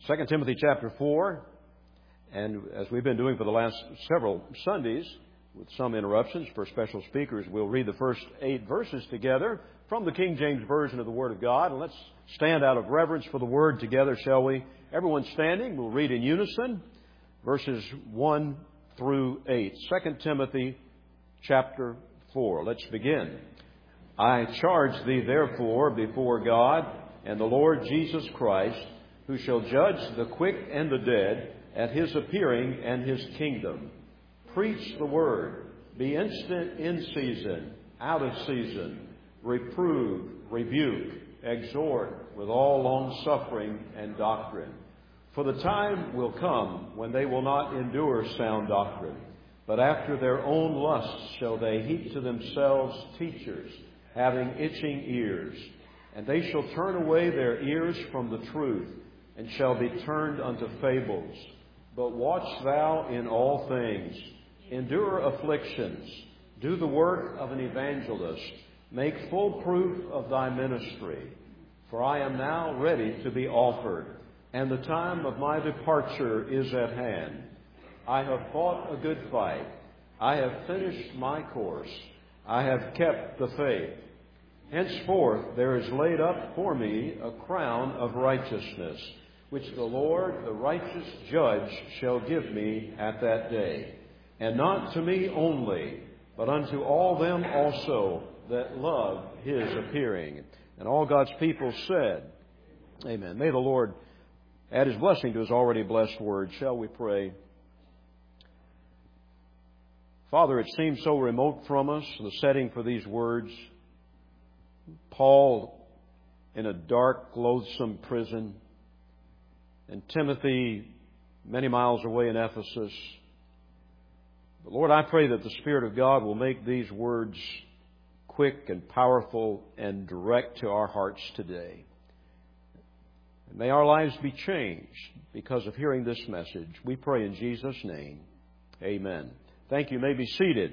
2 Timothy chapter 4, and as we've been doing for the last several Sundays, with some interruptions for special speakers, we'll read the first 8 verses together from the King James Version of the Word of God. And let's stand out of reverence for the Word together, shall we? Everyone standing, we'll read in unison, verses 1 through 8. 2 Timothy chapter 4. Let's begin. I charge thee therefore before God and the Lord Jesus Christ, who shall judge the quick and the dead at His appearing and His kingdom. Preach the word. Be instant in season, out of season. Reprove, rebuke, exhort with all long-suffering and doctrine. For the time will come when they will not endure sound doctrine, but after their own lusts shall they heap to themselves teachers, having itching ears. And they shall turn away their ears from the truth, and shall be turned unto fables. But watch thou in all things. Endure afflictions. Do the work of an evangelist. Make full proof of thy ministry. For I am now ready to be offered, and the time of my departure is at hand. I have fought a good fight. I have finished my course. I have kept the faith. Henceforth there is laid up for me a crown of righteousness, which the Lord, the righteous judge, shall give me at that day. And not to me only, but unto all them also that love His appearing. And all God's people said, Amen. May the Lord add His blessing to His already blessed word. Shall we pray? Father, it seems so remote from us, the setting for these words. Paul in a dark, loathsome prison, and Timothy many miles away in Ephesus. But Lord, I pray that the Spirit of God will make these words quick and powerful and direct to our hearts today. And may our lives be changed because of hearing this message. We pray in Jesus' name. Amen. Thank you. You may be seated.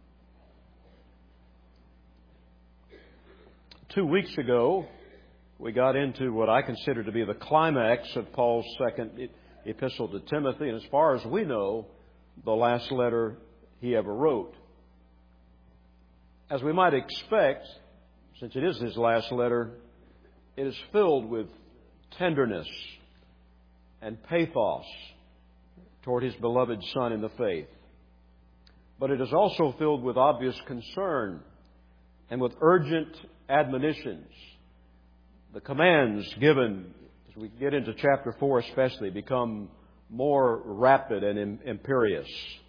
2 weeks ago, we got into what I consider to be the climax of Paul's second epistle to Timothy, and as far as we know, the last letter he ever wrote. As we might expect, since it is his last letter, it is filled with tenderness and pathos toward his beloved son in the faith. But it is also filled with obvious concern and with urgent admonitions. The commands given, as we get into chapter 4 especially, become more rapid and imperious.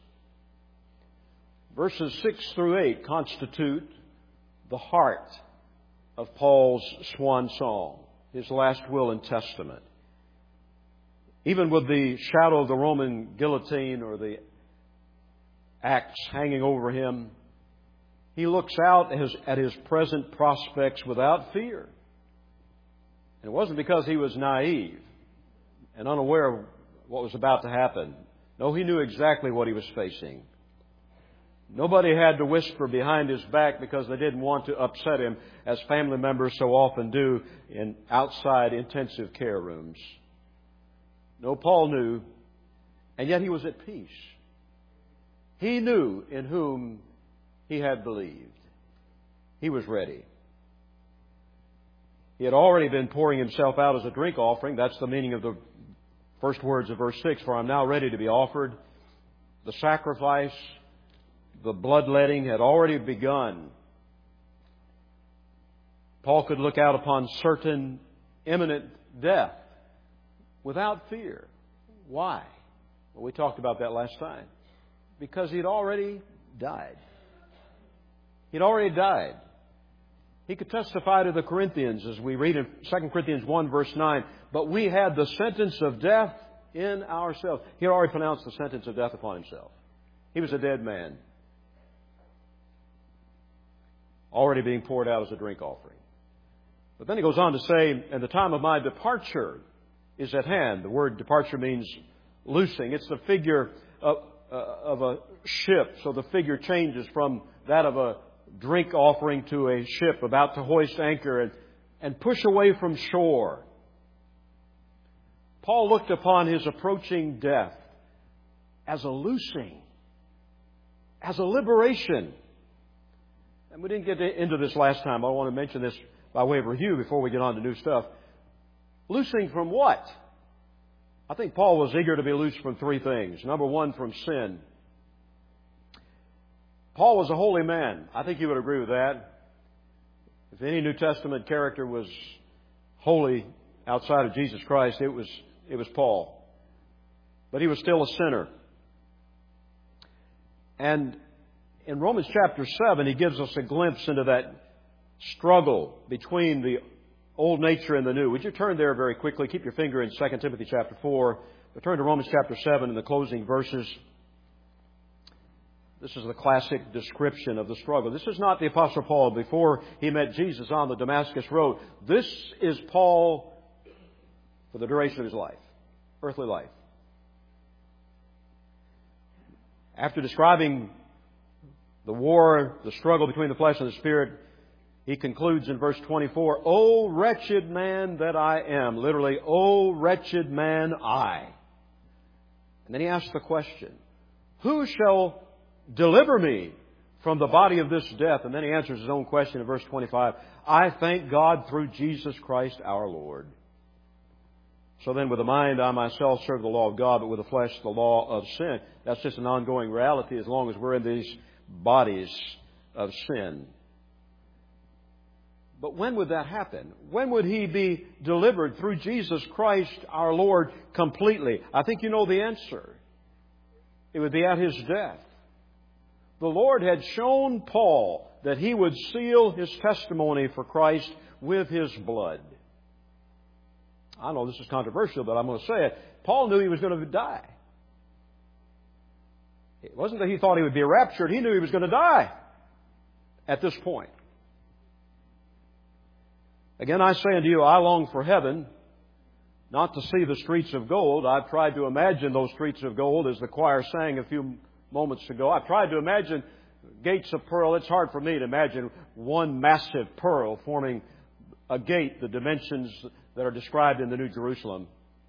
Verses 6 through 8 constitute the heart of Paul's swan song, his last will and testament. Even with the shadow of the Roman guillotine or the axe hanging over him, he looks out at his present prospects without fear. And it wasn't because he was naive and unaware of what was about to happen. No, he knew exactly what he was facing. Nobody had to whisper behind his back because they didn't want to upset him, as family members so often do in outside intensive care rooms. No, Paul knew, and yet he was at peace. He knew in whom he had believed. He was ready. He had already been pouring himself out as a drink offering. That's the meaning of the first words of verse 6. For I'm now ready to be offered. The sacrifice, the bloodletting had already begun. Paul could look out upon certain imminent death without fear. Why? Well, we talked about that last time. Because he'd already died. He'd already died. He could testify to the Corinthians, as we read in 2 Corinthians 1, verse 9, but we had the sentence of death in ourselves. He had already pronounced the sentence of death upon himself. He was a dead man, already being poured out as a drink offering. But then he goes on to say, and the time of my departure is at hand. The word departure means loosing. It's the figure of a ship. So the figure changes from that of a drink offering to a ship about to hoist anchor and push away from shore. Paul looked upon his approaching death as a loosing, as a liberation. And we didn't get into this last time. I want to mention this by way of review before we get on to new stuff. Loosing from what? I think Paul was eager to be loosed from three things. Number one, from sin. Paul was a holy man. I think you would agree with that. If any New Testament character was holy outside of Jesus Christ, it was Paul. But he was still a sinner. And in Romans chapter 7, he gives us a glimpse into that struggle between the old nature and the new. Would you turn there very quickly? Keep your finger in 2 Timothy chapter 4. But turn to Romans chapter 7 in the closing verses. This is the classic description of the struggle. This is not the Apostle Paul before he met Jesus on the Damascus Road. This is Paul for the duration of his life, earthly life. After describing the war, the struggle between the flesh and the spirit, he concludes in verse 24, "O wretched man that I am." Literally, "O wretched man I." And then he asks the question, "Who shall deliver me from the body of this death?" And then he answers his own question in verse 25, "I thank God through Jesus Christ our Lord." So then with the mind I myself serve the law of God, but with the flesh the law of sin. That's just an ongoing reality as long as we're in these bodies of sin. But when would that happen? When would he be delivered through Jesus Christ our Lord completely? I think you know the answer. It would be at his death. The Lord had shown Paul that he would seal his testimony for Christ with his blood. I know this is controversial, but I'm going to say it. Paul knew he was going to die. It wasn't that he thought he would be raptured. He knew he was going to die at this point. Again, I say unto you, I long for heaven, not to see the streets of gold. I've tried to imagine those streets of gold, as the choir sang a few moments ago. I've tried to imagine gates of pearl. It's hard for me to imagine one massive pearl forming a gate, the dimensions that are described in the New Jerusalem.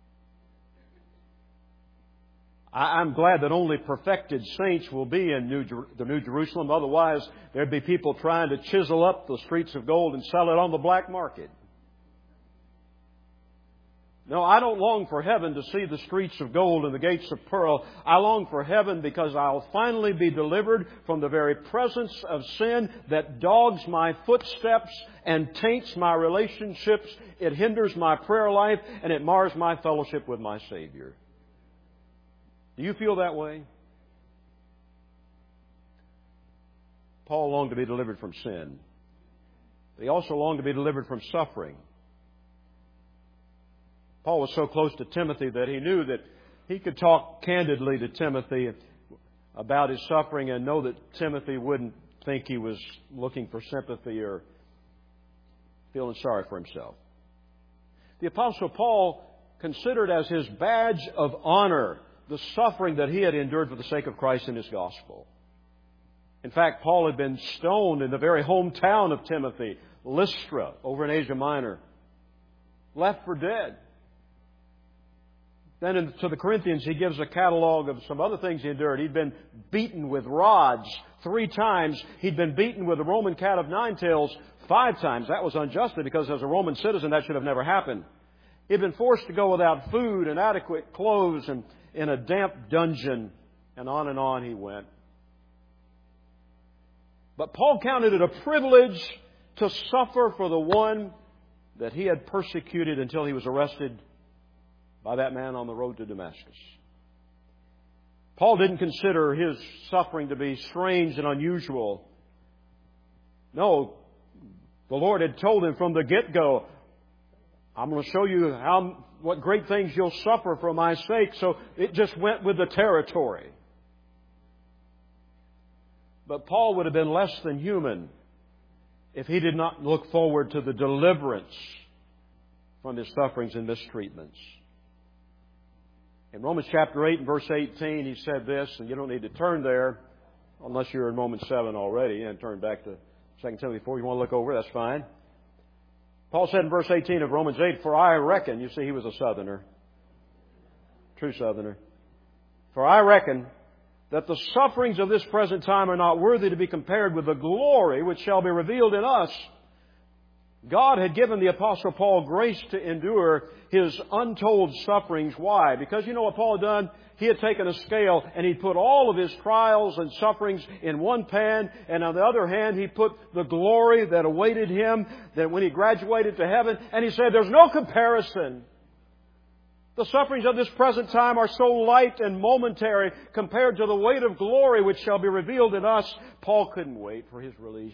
I'm glad that only perfected saints will be in the New Jerusalem. Otherwise, there'd be people trying to chisel up the streets of gold and sell it on the black market. No, I don't long for heaven to see the streets of gold and the gates of pearl. I long for heaven because I'll finally be delivered from the very presence of sin that dogs my footsteps and taints my relationships. It hinders my prayer life and it mars my fellowship with my Savior. Do you feel that way? Paul longed to be delivered from sin. But he also longed to be delivered from suffering. Paul was so close to Timothy that he knew that he could talk candidly to Timothy about his suffering and know that Timothy wouldn't think he was looking for sympathy or feeling sorry for himself. The Apostle Paul considered as his badge of honor the suffering that he had endured for the sake of Christ and His gospel. In fact, Paul had been stoned in the very hometown of Timothy, Lystra, over in Asia Minor, left for dead. Then to the Corinthians, he gives a catalog of some other things he endured. He'd been beaten with rods 3 times. He'd been beaten with a Roman cat of 9 tails 5 times. That was unjustly because as a Roman citizen, that should have never happened. He'd been forced to go without food and adequate clothes and in a damp dungeon, and on he went. But Paul counted it a privilege to suffer for the one that he had persecuted until he was arrested by that man on the road to Damascus. Paul didn't consider his suffering to be strange and unusual. No, the Lord had told him from the get-go, I'm going to show you what great things you'll suffer for my sake. So it just went with the territory. But Paul would have been less than human if he did not look forward to the deliverance from his sufferings and mistreatments. In Romans chapter 8 and verse 18, he said this, and you don't need to turn there unless you're in Romans 7 already and turn back to 2 Timothy 4. You want to look over, that's fine. Paul said in verse 18 of Romans 8, for I reckon, you see he was a southerner, True Southerner. For I reckon that the sufferings of this present time are not worthy to be compared with the glory which shall be revealed in us. God had given the Apostle Paul grace to endure his untold sufferings. Why? Because you know what Paul had done? He had taken a scale and he'd put all of his trials and sufferings in one pan, and on the other hand he put the glory that awaited him that when he graduated to heaven, and he said there's no comparison. The sufferings of this present time are so light and momentary compared to the weight of glory which shall be revealed in us. Paul couldn't wait for his release.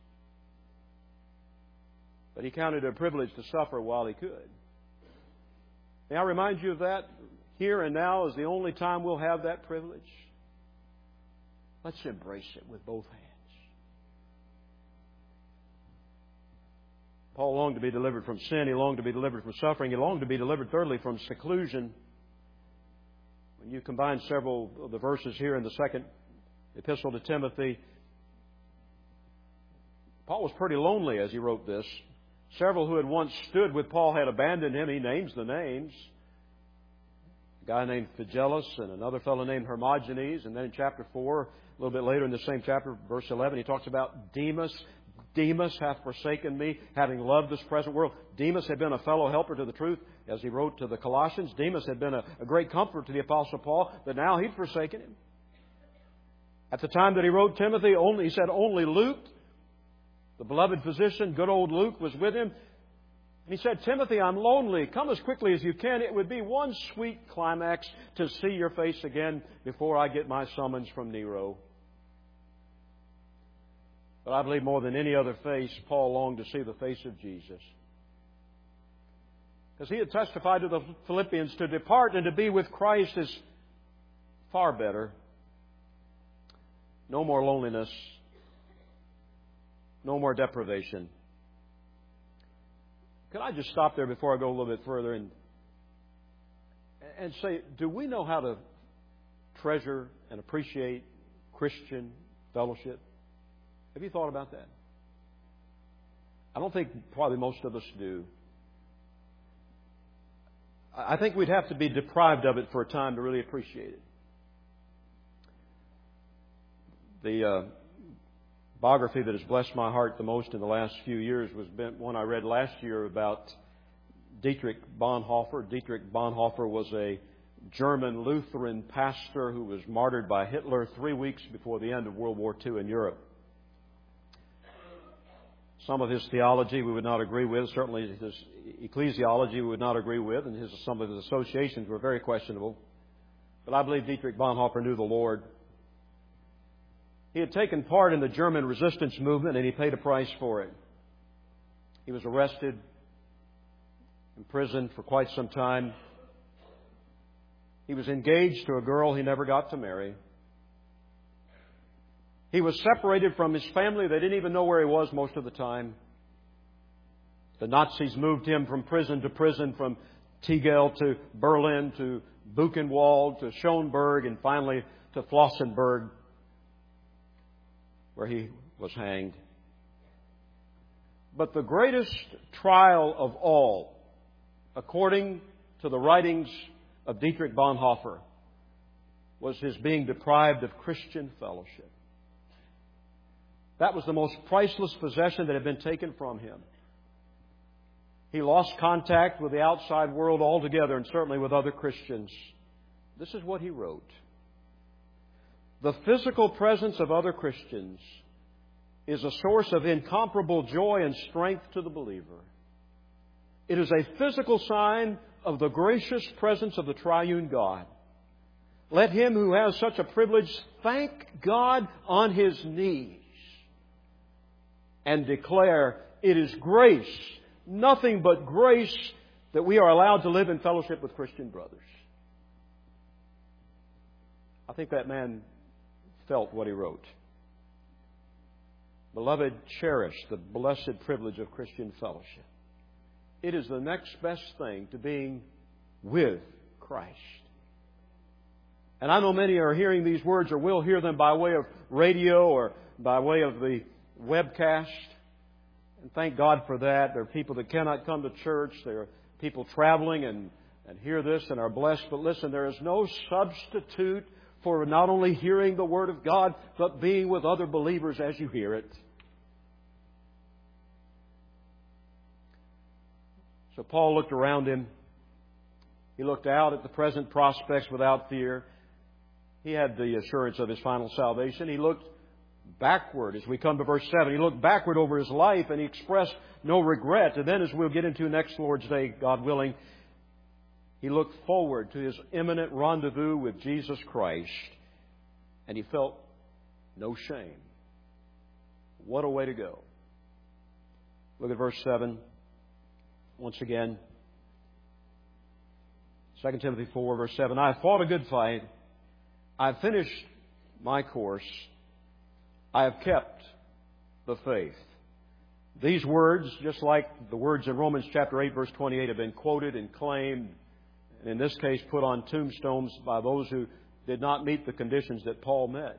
But he counted it a privilege to suffer while he could. May I remind you of that? Here and now is the only time we'll have that privilege. Let's embrace it with both hands. Paul longed to be delivered from sin. He longed to be delivered from suffering. He longed to be delivered, thirdly, from seclusion. When you combine several of the verses here in the second epistle to Timothy, Paul was pretty lonely as he wrote this. Several who had once stood with Paul had abandoned him. He names the names. A guy named Phygellus and another fellow named Hermogenes. And then in chapter 4, a little bit later in the same chapter, verse 11, he talks about Demas. Demas hath forsaken me, having loved this present world. Demas had been a fellow helper to the truth, as he wrote to the Colossians. Demas had been a great comfort to the Apostle Paul, but now he'd forsaken him. At the time that he wrote Timothy, he said only Luke, the beloved physician, good old Luke, was with him. And he said, Timothy, I'm lonely. Come as quickly as you can. It would be one sweet climax to see your face again before I get my summons from Nero. But I believe more than any other face, Paul longed to see the face of Jesus. Because he had testified to the Philippians, to depart and to be with Christ is far better. No more loneliness. No more deprivation. Could I just stop there before I go a little bit further and say, do we know how to treasure and appreciate Christian fellowship? Have you thought about that? I don't think probably most of us do. I think we'd have to be deprived of it for a time to really appreciate it. The biography that has blessed my heart the most in the last few years was one I read last year about Dietrich Bonhoeffer. Dietrich Bonhoeffer was a German Lutheran pastor who was martyred by Hitler 3 weeks before the end of World War II in Europe. Some of his theology we would not agree with. Certainly his ecclesiology we would not agree with, and some of his associations were very questionable. But I believe Dietrich Bonhoeffer knew the Lord. He had taken part in the German resistance movement, and he paid a price for it. He was arrested, imprisoned for quite some time. He was engaged to a girl he never got to marry. He was separated from his family. They didn't even know where he was most of the time. The Nazis moved him from prison to prison, from Tegel to Berlin to Buchenwald to Schönberg, and finally to Flossenburg, where he was hanged. But the greatest trial of all, according to the writings of Dietrich Bonhoeffer, was his being deprived of Christian fellowship. That was the most priceless possession that had been taken from him. He lost contact with the outside world altogether, and certainly with other Christians. This is what he wrote. The physical presence of other Christians is a source of incomparable joy and strength to the believer. It is a physical sign of the gracious presence of the triune God. Let him who has such a privilege thank God on his knees and declare it is grace, nothing but grace, that we are allowed to live in fellowship with Christian brothers. I think that man felt what he wrote. Beloved, cherish the blessed privilege of Christian fellowship. It is the next best thing to being with Christ. And I know many are hearing these words, or will hear them by way of radio or by way of the webcast. And thank God for that. There are people that cannot come to church. There are people traveling and and hear this and are blessed. But listen, there is no substitute for not only hearing the Word of God, but being with other believers as you hear it. So Paul looked around him. He looked out at the present prospects without fear. He had the assurance of his final salvation. He looked backward as we come to verse 7. He looked backward over his life and he expressed no regret. And then as we'll get into next Lord's Day, God willing, he looked forward to his imminent rendezvous with Jesus Christ. And he felt no shame. What a way to go. Look at verse 7. Once again, 2 Timothy 4, verse 7. I have fought a good fight. I have finished my course. I have kept the faith. These words, just like the words in Romans chapter 8, verse 28, have been quoted and claimed, and in this case put on tombstones by those who did not meet the conditions that Paul met.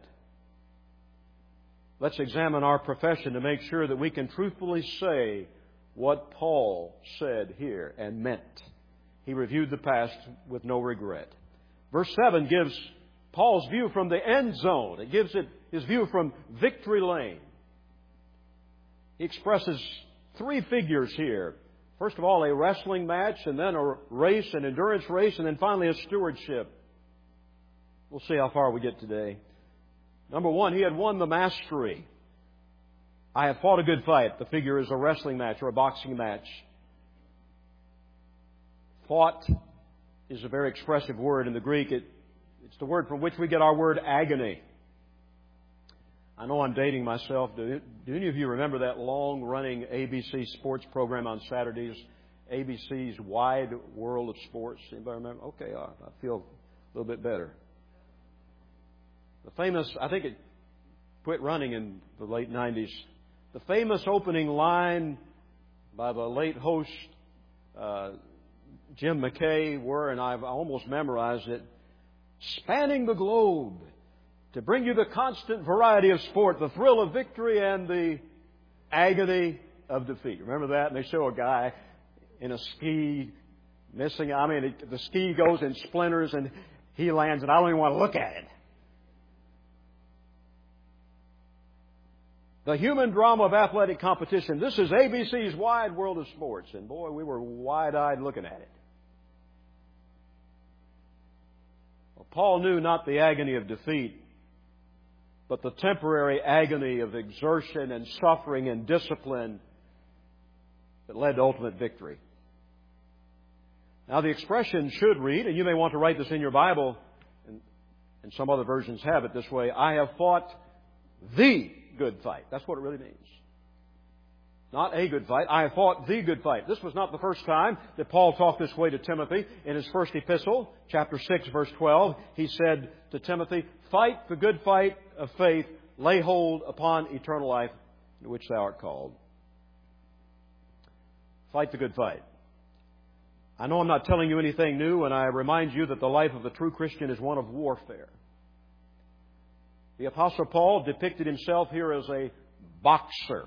Let's examine our profession to make sure that we can truthfully say what Paul said here and meant. He reviewed the past with no regret. Verse 7 gives Paul's view from the end zone. It gives it his view from victory lane. He expresses three figures here. First of all, a wrestling match, and then a race, an endurance race, and then finally a stewardship. We'll see how far we get today. Number one, he had won the mastery. I have fought a good fight. The figure is a wrestling match or a boxing match. Fought is a very expressive word in the Greek. It's the word from which we get our word agony. I know I'm dating myself. Do any of you remember that long-running ABC sports program on Saturdays? ABC's Wide World of Sports. Anybody remember? Okay, I feel a little bit better. The famous, I think it quit running in the late 90s. The famous opening line by the late host, Jim McKay, were, and I've almost memorized it, spanning the globe to bring you the constant variety of sport, the thrill of victory and the agony of defeat. Remember that? And they show a guy in a ski missing. The ski goes in splinters and he lands, and I don't even want to look at it. The human drama of athletic competition. This is ABC's Wide World of Sports. And boy, we were wide-eyed looking at it. Well, Paul knew not the agony of defeat, but the temporary agony of exertion and suffering and discipline that led to ultimate victory. Now, the expression should read, and you may want to write this in your Bible, and some other versions have it this way, I have fought the good fight. That's what it really means. Not a good fight. I have fought the good fight. This was not the first time that Paul talked this way to Timothy. In his first epistle, chapter 6, verse 12, he said to Timothy, fight the good fight of faith, lay hold upon eternal life, to which thou art called. Fight the good fight. I know I'm not telling you anything new, and I remind you that the life of the true Christian is one of warfare. The Apostle Paul depicted himself here as a boxer,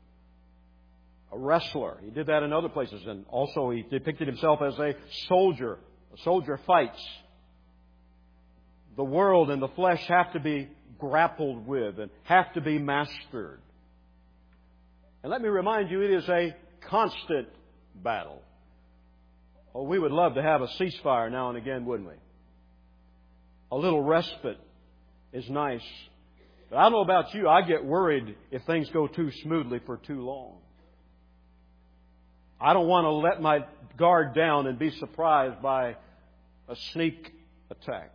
a wrestler. He did that in other places. And also he depicted himself as a soldier. A soldier fights. The world and the flesh have to be grappled with and have to be mastered. And let me remind you, it is a constant battle. Oh, we would love to have a ceasefire now and again, wouldn't we? A little respite is nice. But I don't know about you, I get worried if things go too smoothly for too long. I don't want to let my guard down and be surprised by a sneak attack.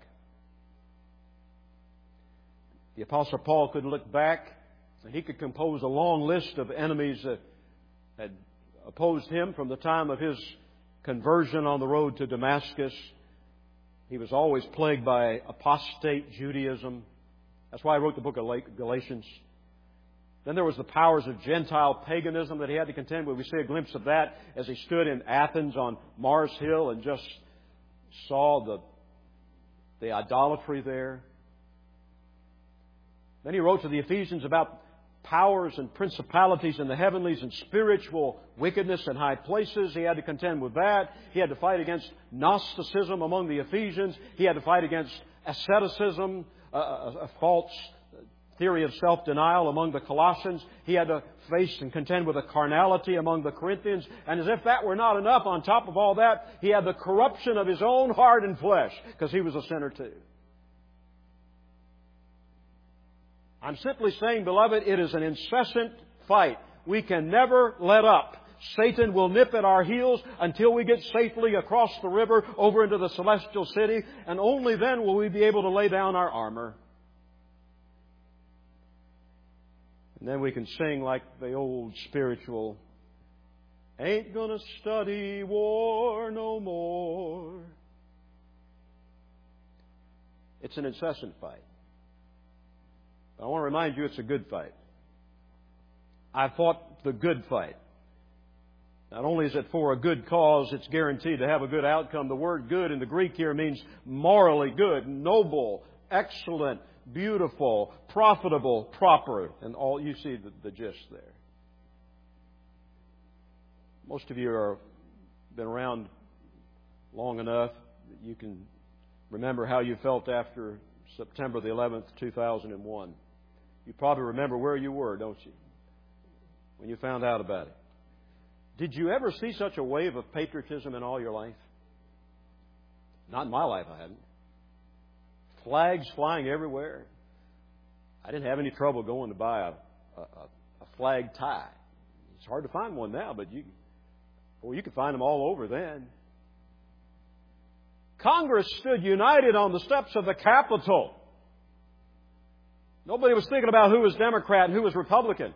The Apostle Paul could look back and he could compose a long list of enemies that had opposed him from the time of his conversion on the road to Damascus. He was always plagued by apostate Judaism. That's why I wrote the book of Galatians. Then there was the powers of Gentile paganism that he had to contend with. We see a glimpse of that as he stood in Athens on Mars Hill and just saw the idolatry there. Then he wrote to the Ephesians about powers and principalities in the heavenlies and spiritual wickedness in high places. He had to contend with that. He had to fight against Gnosticism among the Ephesians. He had to fight against asceticism, a false theory of self-denial among the Colossians. He had to face and contend with a carnality among the Corinthians. And as if that were not enough, on top of all that, he had the corruption of his own heart and flesh, because he was a sinner too. I'm simply saying, beloved, it is an incessant fight. We can never let up. Satan will nip at our heels until we get safely across the river over into the celestial city, and only then will we be able to lay down our armor. And then we can sing like the old spiritual, ain't gonna study war no more. It's an incessant fight. I want to remind you it's a good fight. I fought the good fight. Not only is it for a good cause, it's guaranteed to have a good outcome. The word good in the Greek here means morally good, noble, excellent, beautiful, profitable, proper. And all you see the gist there. Most of you have been around long enough that you can remember how you felt after September the 11th, 2001. You probably remember where you were, don't you, when you found out about it. Did you ever see such a wave of patriotism in all your life? Not in my life, I hadn't. Flags flying everywhere. I didn't have any trouble going to buy a flag tie. It's hard to find one now, but you could find them all over then. Congress stood united on the steps of the Capitol. Nobody was thinking about who was Democrat and who was Republican.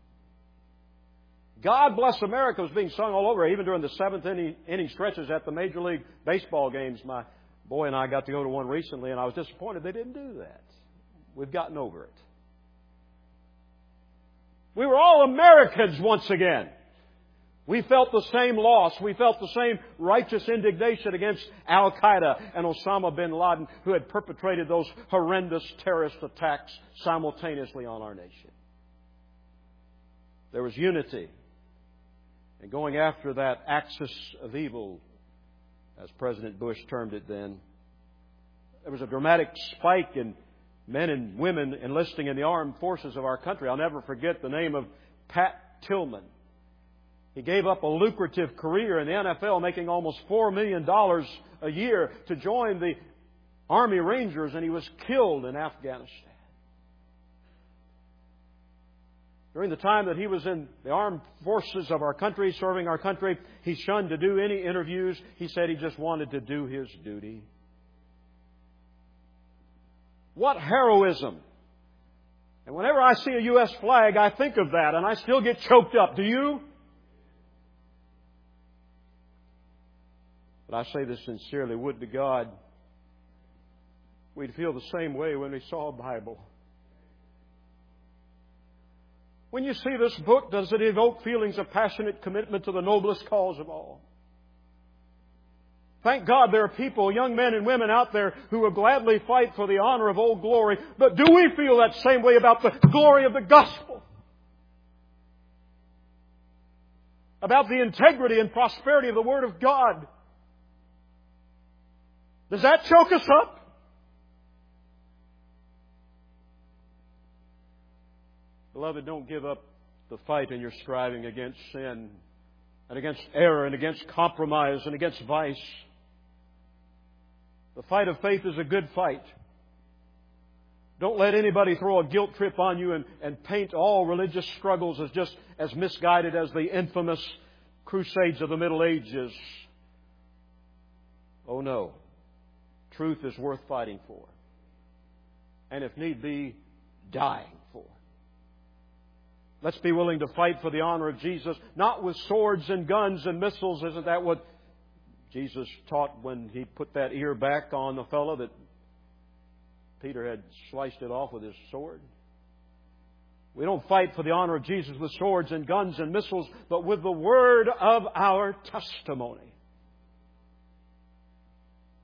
God Bless America was being sung all over, even during the seventh inning stretches at the Major League Baseball games. My boy and I got to go to one recently, and I was disappointed they didn't do that. We've gotten over it. We were all Americans once again. We felt the same loss. We felt the same righteous indignation against Al-Qaeda and Osama bin Laden, who had perpetrated those horrendous terrorist attacks simultaneously on our nation. There was unity. And going after that axis of evil, as President Bush termed it then, there was a dramatic spike in men and women enlisting in the armed forces of our country. I'll never forget the name of Pat Tillman. He gave up a lucrative career in the NFL, making almost $4 million a year, to join the Army Rangers, and he was killed in Afghanistan. During the time that he was in the armed forces of our country, serving our country, he shunned to do any interviews. He said he just wanted to do his duty. What heroism! And whenever I see a U.S. flag, I think of that, and I still get choked up. Do you? But I say this sincerely. Would to God we'd feel the same way when we saw a Bible. When you see this book, does it evoke feelings of passionate commitment to the noblest cause of all? Thank God there are people, young men and women out there, who will gladly fight for the honor of Old Glory. But do we feel that same way about the glory of the gospel? About the integrity and prosperity of the Word of God? Does that choke us up? Beloved, don't give up the fight in your striving against sin and against error and against compromise and against vice. The fight of faith is a good fight. Don't let anybody throw a guilt trip on you and paint all religious struggles as just as misguided as the infamous Crusades of the Middle Ages. Oh no. Truth is worth fighting for. And if need be, dying for. Let's be willing to fight for the honor of Jesus, not with swords and guns and missiles. Isn't that what Jesus taught when He put that ear back on the fellow that Peter had sliced it off with his sword? We don't fight for the honor of Jesus with swords and guns and missiles, but with the word of our testimony.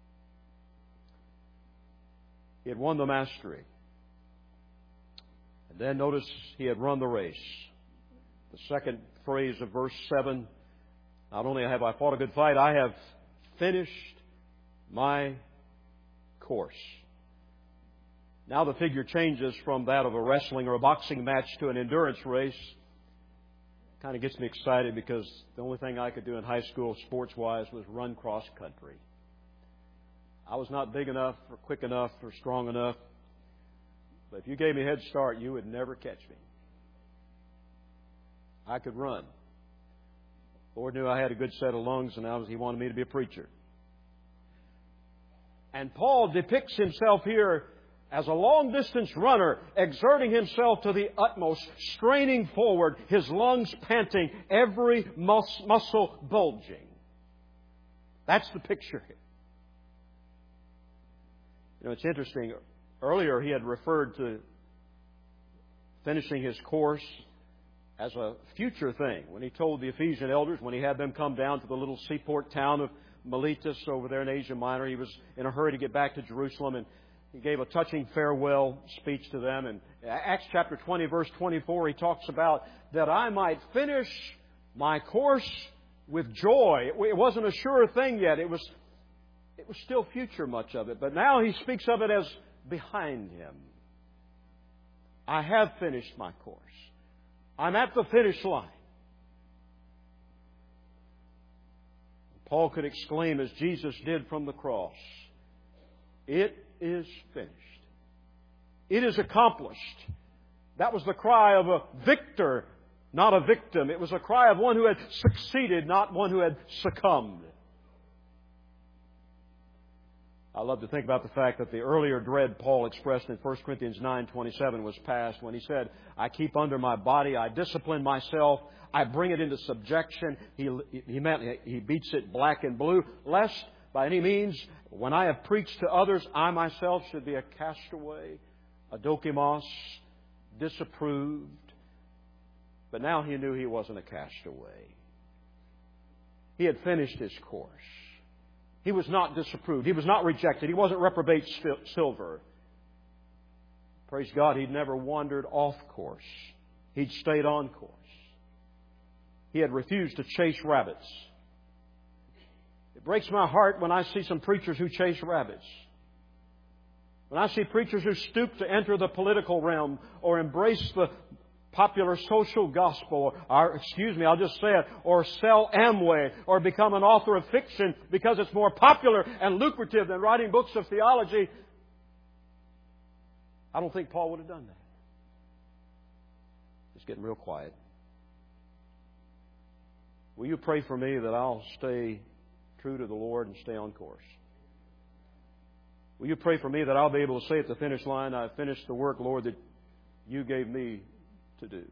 He had won the mastery. And then notice he had run the race. The second phrase of verse 7, not only have I fought a good fight, I have finished my course. Now the figure changes from that of a wrestling or a boxing match to an endurance race. Kind of gets me excited because the only thing I could do in high school sports-wise was run cross country. I was not big enough or quick enough or strong enough. But if you gave me a head start, you would never catch me. I could run. Lord knew I had a good set of lungs, and He wanted me to be a preacher. And Paul depicts himself here as a long-distance runner, exerting himself to the utmost, straining forward, his lungs panting, every muscle bulging. That's the picture here. You know, it's interesting. Earlier he had referred to finishing his course as a future thing. When he told the Ephesian elders, when he had them come down to the little seaport town of Miletus over there in Asia Minor, he was in a hurry to get back to Jerusalem, and he gave a touching farewell speech to them. And Acts chapter 20, verse 24, he talks about that I might finish my course with joy. It wasn't a sure thing yet. It was still future, much of it. But now he speaks of it as behind him. I have finished my course. I'm at the finish line. Paul could exclaim, as Jesus did from the cross, "It is finished. It is accomplished." That was the cry of a victor, not a victim. It was a cry of one who had succeeded, not one who had succumbed. I love to think about the fact that the earlier dread Paul expressed in 1 Corinthians 9:27 was past when he said, "I keep under my body, I discipline myself, I bring it into subjection." He meant he beats it black and blue, lest by any means, when I have preached to others, I myself should be a castaway, a dokimos, disapproved. But now he knew he wasn't a castaway. He had finished his course. He was not disapproved. He was not rejected. He wasn't reprobate silver. Praise God, he'd never wandered off course. He'd stayed on course. He had refused to chase rabbits. It breaks my heart when I see some preachers who chase rabbits. When I see preachers who stoop to enter the political realm or embrace the popular social gospel, or I'll just say it, or sell Amway, or become an author of fiction because it's more popular and lucrative than writing books of theology. I don't think Paul would have done that. It's getting real quiet. Will you pray for me that I'll stay true to the Lord and stay on course? Will you pray for me that I'll be able to say at the finish line, "I've finished the work, Lord, that You gave me to do"?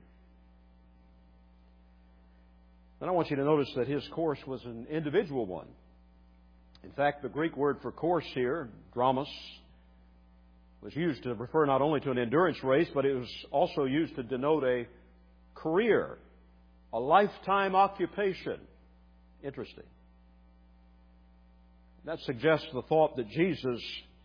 And I want you to notice that his course was an individual one. In fact, the Greek word for course here, dramos, was used to refer not only to an endurance race, but it was also used to denote a career, a lifetime occupation. Interesting. That suggests the thought that Jesus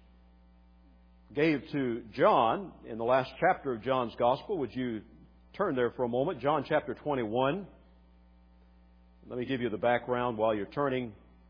gave to John in the last chapter of John's Gospel. Would you turn there for a moment? John chapter 21. Let me give you the background while you're turning.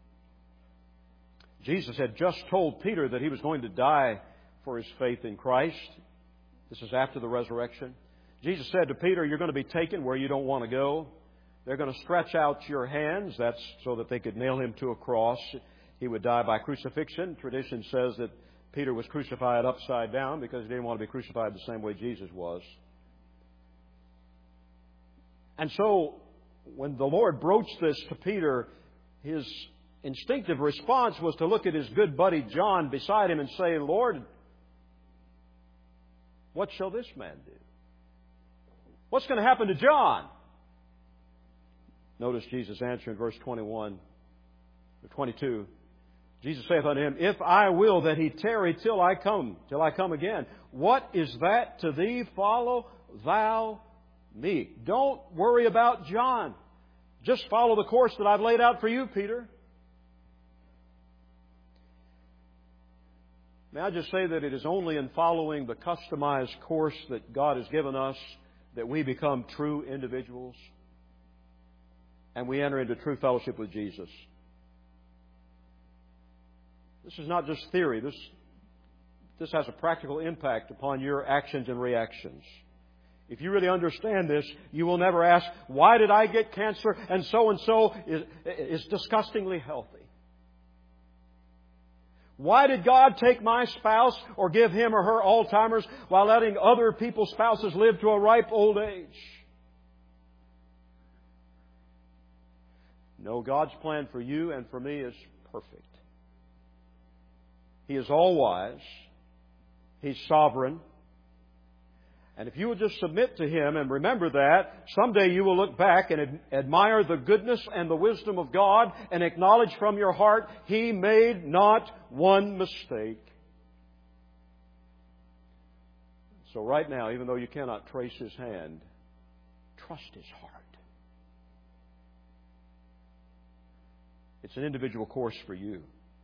Jesus had just told Peter that he was going to die for his faith in Christ. This is after the resurrection. Jesus said to Peter, "You're going to be taken where you don't want to go. They're going to stretch out your hands." That's so that they could nail him to a cross. He would die by crucifixion. Tradition says that Peter was crucified upside down because he didn't want to be crucified the same way Jesus was. And so, when the Lord broached this to Peter, his instinctive response was to look at his good buddy John beside him and say, "Lord, what shall this man do? What's going to happen to John?" Notice Jesus' answer in verse 21 or 22. Jesus saith unto him, "If I will that he tarry till I come again, what is that to thee? Follow thou me." Don't worry about John. Just follow the course that I've laid out for you, Peter. May I just say that it is only in following the customized course that God has given us that we become true individuals and we enter into true fellowship with Jesus. This is not just theory. This has a practical impact upon your actions and reactions. If you really understand this, you will never ask, why did I get cancer and so is disgustingly healthy? Why did God take my spouse or give him or her Alzheimer's while letting other people's spouses live to a ripe old age? No, God's plan for you and for me is perfect. He is all-wise. He's sovereign. And if you will just submit to Him and remember that, someday you will look back and admire the goodness and the wisdom of God and acknowledge from your heart, He made not one mistake. So right now, even though you cannot trace His hand, trust His heart. It's an individual course for you.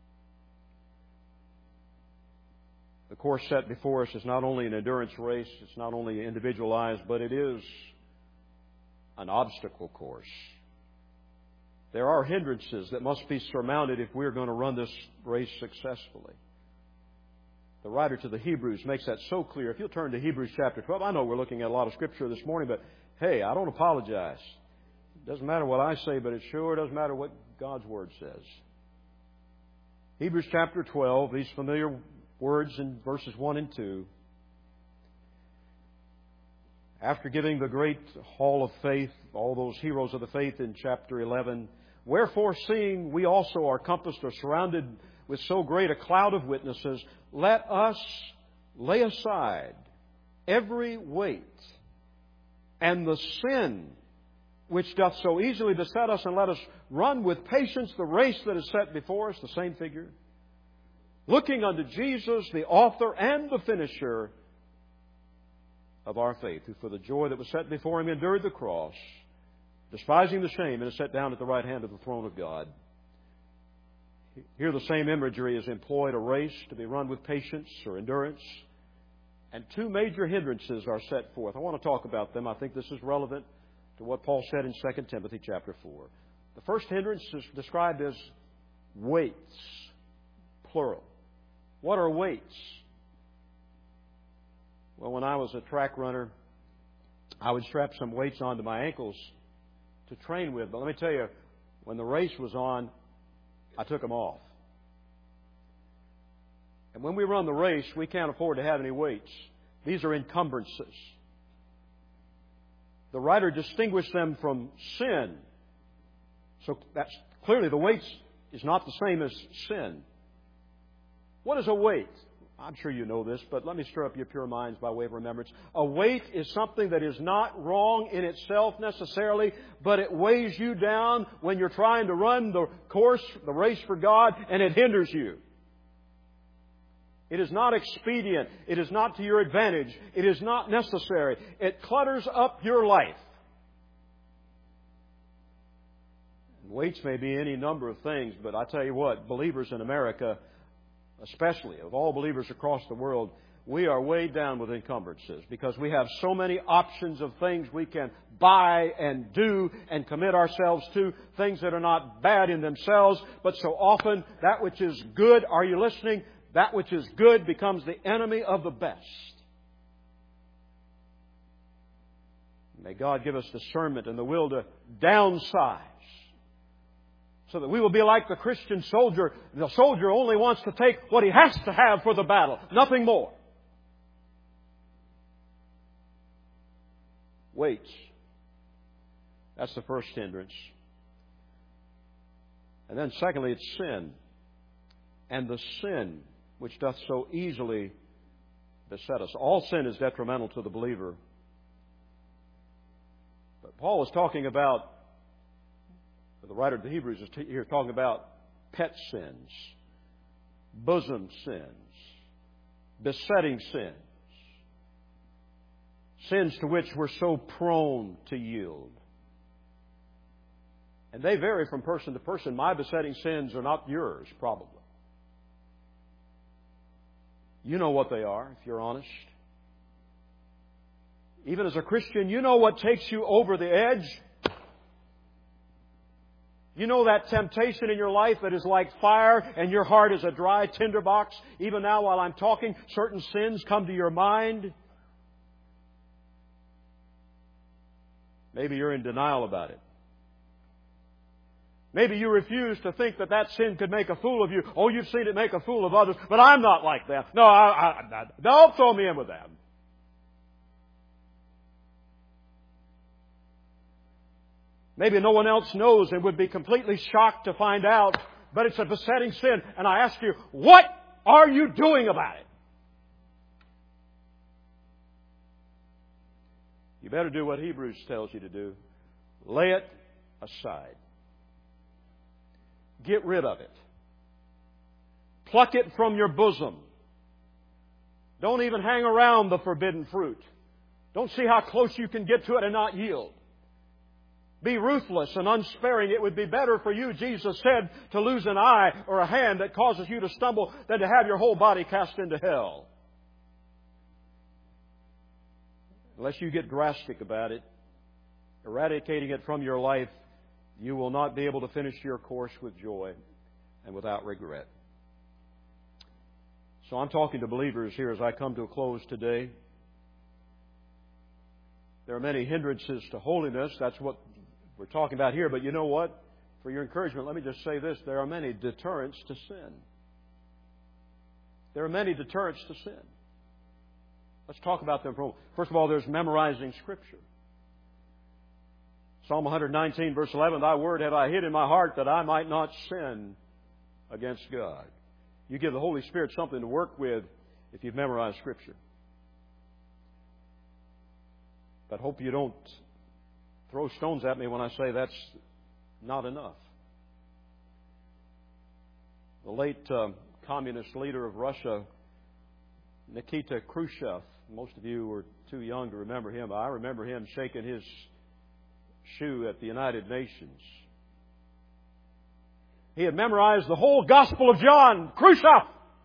The course set before us is not only an endurance race, it's not only individualized, but it is an obstacle course. There are hindrances that must be surmounted if we're going to run this race successfully. The writer to the Hebrews makes that so clear. If you'll turn to Hebrews chapter 12, I know we're looking at a lot of Scripture this morning, but hey, I don't apologize. It doesn't matter what I say, but it sure doesn't matter what God's Word says. Hebrews chapter 12, these familiar words in verses 1 and 2. After giving the great hall of faith, all those heroes of the faith in chapter 11, wherefore, seeing we also are compassed or surrounded with so great a cloud of witnesses, let us lay aside every weight and the sin which doth so easily beset us, and let us run with patience the race that is set before us, the same figure, looking unto Jesus, the author and the finisher of our faith, who for the joy that was set before Him endured the cross, despising the shame, and is set down at the right hand of the throne of God. Here the same imagery is employed, a race to be run with patience or endurance. And two major hindrances are set forth. I want to talk about them. I think this is relevant to what Paul said in 2 Timothy chapter 4. The first hindrance is described as weights, plural. What are weights? Well, when I was a track runner, I would strap some weights onto my ankles to train with. But let me tell you, when the race was on, I took them off. And when we run the race, we can't afford to have any weights. These are encumbrances. The writer distinguished them from sin. So that's clearly the weights is not the same as sin. What is a weight? I'm sure you know this, but let me stir up your pure minds by way of remembrance. A weight is something that is not wrong in itself necessarily, but it weighs you down when you're trying to run the course, the race for God, and it hinders you. It is not expedient. It is not to your advantage. It is not necessary. It clutters up your life. Weights may be any number of things, but I tell you what, believers in America, especially of all believers across the world, we are weighed down with encumbrances because we have so many options of things we can buy and do and commit ourselves to, things that are not bad in themselves, but so often that which is good, are you listening? That which is good becomes the enemy of the best. May God give us discernment and the will to downsize, so that we will be like the Christian soldier. The soldier only wants to take what he has to have for the battle, nothing more. Weights. That's the first hindrance. And then secondly, it's sin. And the sin which doth so easily beset us. All sin is detrimental to the believer. But Paul is talking about, the writer of the Hebrews is here talking about pet sins, bosom sins, besetting sins, sins to which we're so prone to yield. And they vary from person to person. My besetting sins are not yours, probably. You know what they are, if you're honest. Even as a Christian, you know what takes you over the edge. You know that temptation in your life that is like fire and your heart is a dry tinderbox. Even now while I'm talking, certain sins come to your mind. Maybe you're in denial about it. Maybe you refuse to think that that sin could make a fool of you. Oh, you've seen it make a fool of others, but I'm not like that. No, don't throw me in with them. Maybe no one else knows and would be completely shocked to find out, but it's a besetting sin. And I ask you, what are you doing about it? You better do what Hebrews tells you to do. Lay it aside. Get rid of it. Pluck it from your bosom. Don't even hang around the forbidden fruit. Don't see how close you can get to it and not yield. Be ruthless and unsparing. It would be better for you, Jesus said, to lose an eye or a hand that causes you to stumble than to have your whole body cast into hell. Unless you get drastic about it, eradicating it from your life, you will not be able to finish your course with joy and without regret. So I'm talking to believers here as I come to a close today. There are many hindrances to holiness. That's what we're talking about here. But you know what? For your encouragement, let me just say this. There are many deterrents to sin. There are many deterrents to sin. Let's talk about them for a moment. First of all, there's memorizing Scripture. Psalm 119, verse 11, Thy word have I hid in my heart that I might not sin against God. You give the Holy Spirit something to work with if you've memorized Scripture. But hope you don't throw stones at me when I say that's not enough. The late communist leader of Russia, Nikita Khrushchev, most of you were too young to remember him. I remember him shaking his shoe at the United Nations. He had memorized the whole Gospel of John. Khrushchev!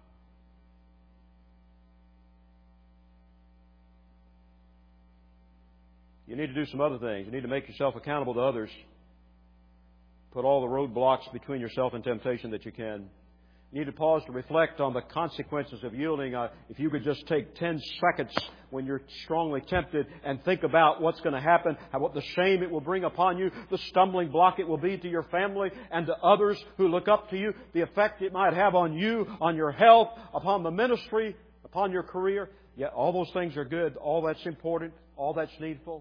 You need to do some other things. You need to make yourself accountable to others. Put all the roadblocks between yourself and temptation that you can. You need to pause to reflect on the consequences of yielding. If you could just take 10 seconds when you're strongly tempted and think about what's going to happen, what the shame it will bring upon you, the stumbling block it will be to your family and to others who look up to you, the effect it might have on you, on your health, upon the ministry, upon your career. Yeah, all those things are good. All that's important. All that's needful.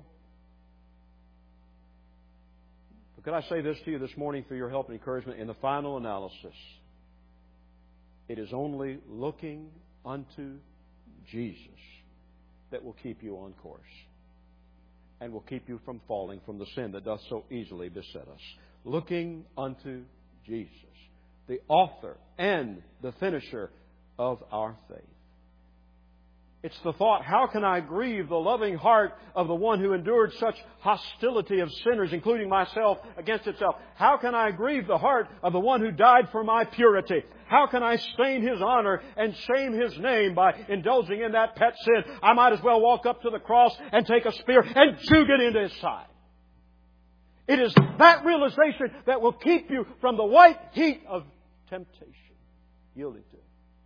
But could I say this to you this morning for your help and encouragement? In the final analysis, it is only looking unto Jesus that will keep you on course and will keep you from falling from the sin that doth so easily beset us. Looking unto Jesus, the author and the finisher of our faith. It's the thought, how can I grieve the loving heart of the one who endured such hostility of sinners, including myself, against itself? How can I grieve the heart of the one who died for my purity? How can I stain His honor and shame His name by indulging in that pet sin? I might as well walk up to the cross and take a spear and jug it into His side. It is that realization that will keep you from the white heat of temptation, yielding to it.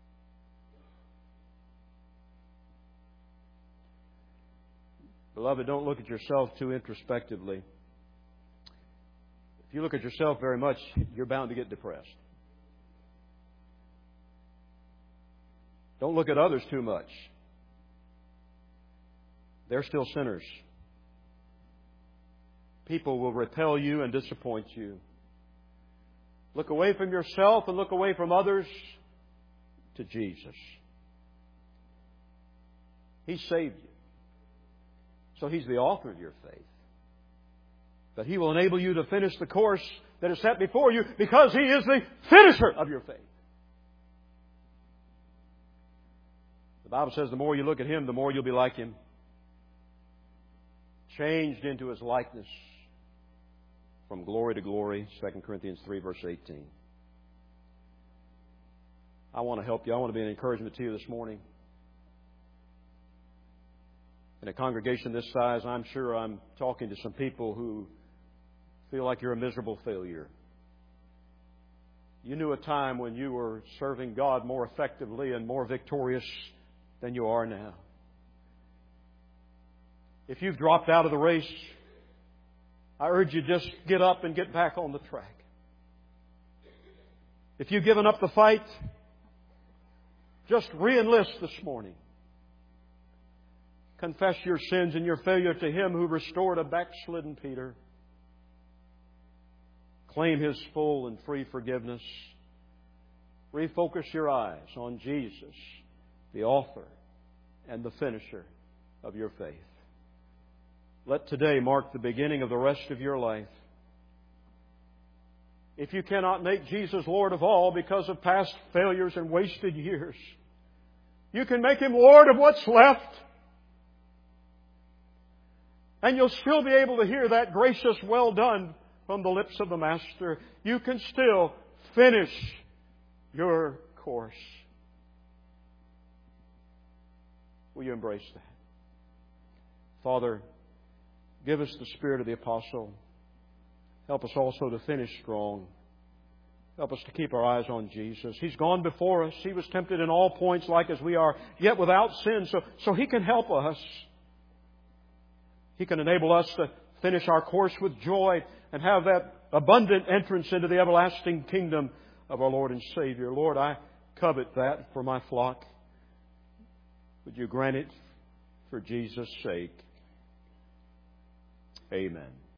Beloved, don't look at yourself too introspectively. If you look at yourself very much, you're bound to get depressed. Don't look at others too much. They're still sinners. People will repel you and disappoint you. Look away from yourself and look away from others to Jesus. He saved you. So He's the author of your faith. But He will enable you to finish the course that is set before you because He is the finisher of your faith. The Bible says the more you look at Him, the more you'll be like Him. Changed into His likeness from glory to glory. 2 Corinthians 3, verse 18. I want to help you. I want to be an encouragement to you this morning. In a congregation this size, I'm sure I'm talking to some people who feel like you're a miserable failure. You knew a time when you were serving God more effectively and more victorious than you are now. If you've dropped out of the race, I urge you just get up and get back on the track. If you've given up the fight, just re-enlist this morning. Confess your sins and your failure to Him who restored a backslidden Peter. Claim His full and free forgiveness. Refocus your eyes on Jesus, the author and the finisher of your faith. Let today mark the beginning of the rest of your life. If you cannot make Jesus Lord of all because of past failures and wasted years, you can make Him Lord of what's left. And you'll still be able to hear that gracious "well done" from the lips of the Master. You can still finish your course. Will you embrace that? Father, give us the spirit of the apostle. Help us also to finish strong. Help us to keep our eyes on Jesus. He's gone before us. He was tempted in all points like as we are, yet without sin. So He can help us. He can enable us to finish our course with joy and have that abundant entrance into the everlasting kingdom of our Lord and Savior. Lord, I covet that for my flock. Would you grant it for Jesus' sake? Amen.